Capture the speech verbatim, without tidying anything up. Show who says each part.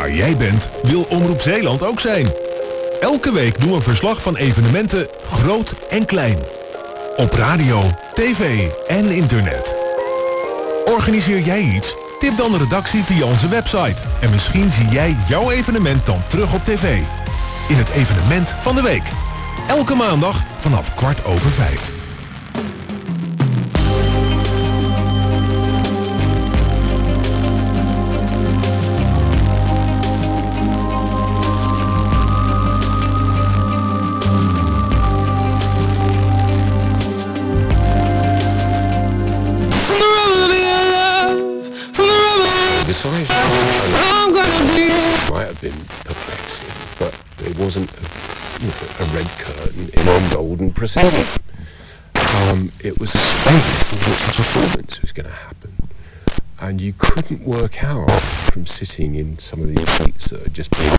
Speaker 1: Waar jij bent, wil Omroep Zeeland ook zijn. Elke week doen we een verslag van evenementen, groot en klein. Op radio, tv en internet. Organiseer jij iets? Tip dan de redactie via onze website. En misschien zie jij jouw evenement dan terug op tv. In het evenement van de week. Elke maandag vanaf kwart over vijf.
Speaker 2: I'm gonna be. Might have been perplexing, but it wasn't a, you know, a red curtain in a golden procession. Um, it was a space in which a performance was going to happen, and you couldn't work out from sitting in some of these seats that had just been